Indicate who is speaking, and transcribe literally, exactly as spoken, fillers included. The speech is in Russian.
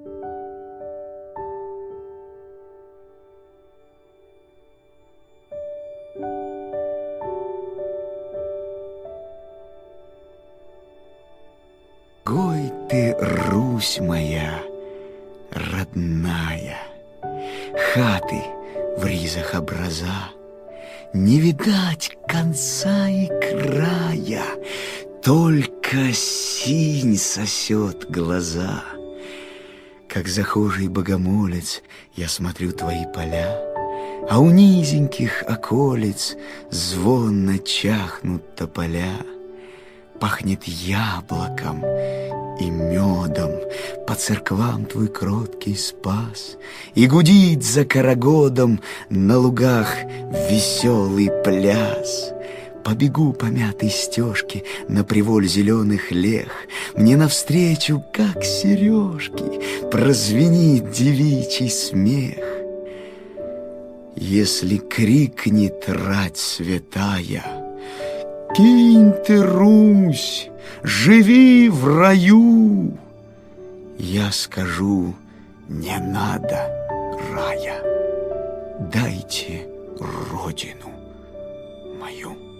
Speaker 1: Гой ты, Русь моя родная, хаты в ризах образа, не видать конца и края, только синь сосет глаза. Как захожий богомолец я смотрю твои поля, а у низеньких околиц звонно чахнут тополя. Пахнет яблоком и медом, по церквам твой кроткий спас, и гудит за карагодом на лугах веселый пляс. Побегу по мятой стежке на приволь зеленых лех, мне навстречу, как сережки, прозвенит девичий смех. Если крикнет рать святая: «Кинь ты, Русь, живи в раю!» Я скажу: не надо рая, дайте родину мою.